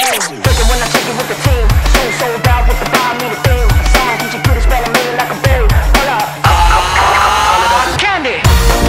dream. Thinking when I take it with the team. Sold out with the vibe, me the thing. Someone can you put a spell on me like a berry. Hold up. Candy.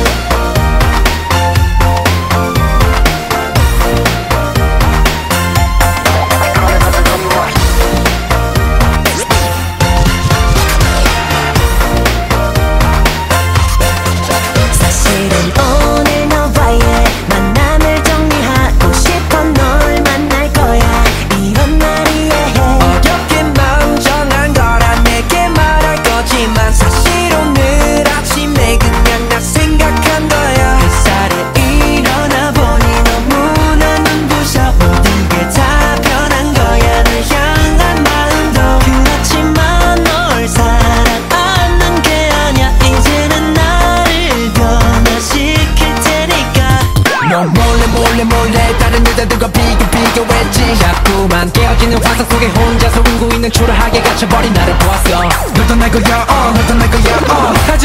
사실은 오늘 너와의 만남을 정리하고 싶어. 널 만날 거야 이런 날이 해. 어렵게 마음 정한 거라 내게 말할 거지만 사실 오늘 아침에 그냥 나 생각한 거야. 햇살에 일어나 보니 너무나 눈부셔. 모든 게 다 변한 거야. 널 향한 마음도 그렇지만 널 사랑하는 게 아니야. 이제는 나를 변화시킬 테니까. 넌 몰래 다른 여자들과 비교했지. 자꾸만 깨어지는 화상 속에 혼자서 울고 있는 초라하게 갇혀버린 나를 보았어. 널 떠날 거야 널 떠날 거야